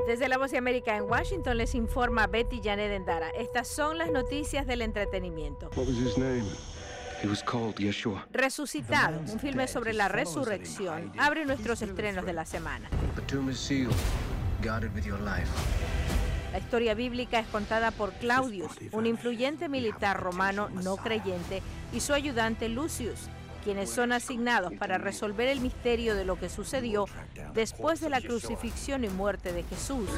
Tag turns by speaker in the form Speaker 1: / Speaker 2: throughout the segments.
Speaker 1: Desde La Voz de América en Washington les informa Betty Janet Endara. Estas son las noticias del entretenimiento. Resucitado, un filme sobre la resurrección, abre nuestros estrenos de la semana. La historia bíblica es contada por Claudius, un influyente militar romano no creyente, y su ayudante Lucius, quienes son asignados para resolver el misterio de lo que sucedió después de la crucifixión y muerte de Jesús.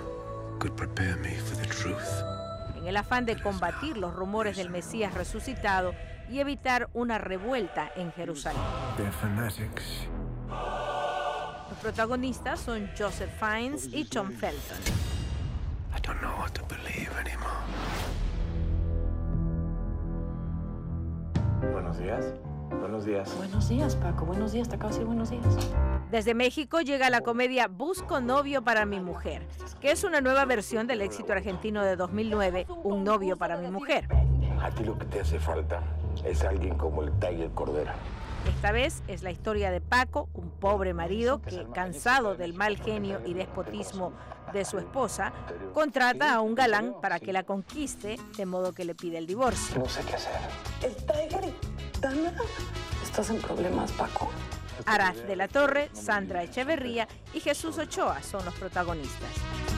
Speaker 1: En el afán de combatir los rumores del Mesías resucitado y evitar una revuelta en Jerusalén. Los protagonistas son Joseph Fiennes y Tom Felton.
Speaker 2: Buenos días. Buenos días.
Speaker 3: Buenos días, Paco. Buenos días. Te acabo de decir buenos días.
Speaker 1: Desde México llega la comedia Busco novio para mi mujer, que es una nueva versión del éxito argentino de 2009, Un novio para mi mujer.
Speaker 2: A ti lo que te hace falta es alguien como el Tiger Cordera.
Speaker 1: Esta vez es la historia de Paco, un pobre marido que, cansado del mal genio y despotismo de su esposa, contrata a un galán para que la conquiste, de modo que le pide el divorcio.
Speaker 2: No sé qué hacer.
Speaker 3: El Tiger y Dana. ¿Estás en problemas, Paco?
Speaker 1: Arad de la Torre, Sandra Echeverría y Jesús Ochoa son los protagonistas.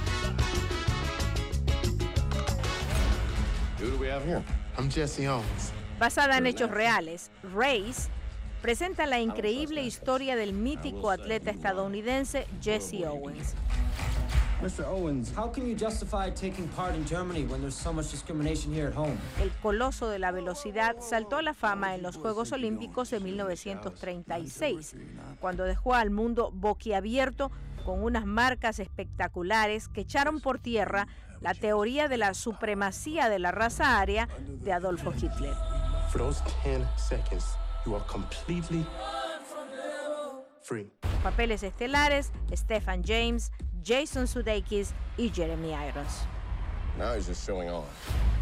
Speaker 4: Who do we have here? I'm Jesse Owens.
Speaker 1: Basada en hechos reales, Race presenta la increíble historia del mítico atleta estadounidense Jesse Owens.
Speaker 5: Mr. Owens, how can you justify taking part in Germany when there's so much discrimination here at home?
Speaker 1: El coloso de la velocidad saltó a la fama en los Juegos Olímpicos de 1936, cuando dejó al mundo boquiabierto con unas marcas espectaculares que echaron por tierra la teoría de la supremacía de la raza aria de Adolfo Hitler.
Speaker 4: For those 10 seconds, you are completely free.
Speaker 1: Papeles estelares: Stephen James, Jason Sudeikis y Jeremy Irons.
Speaker 4: Now he's just showing off.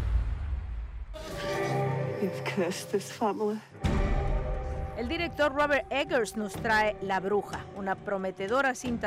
Speaker 3: You've cursed this family.
Speaker 1: El director Robert Eggers nos trae La Bruja, una prometedora cinta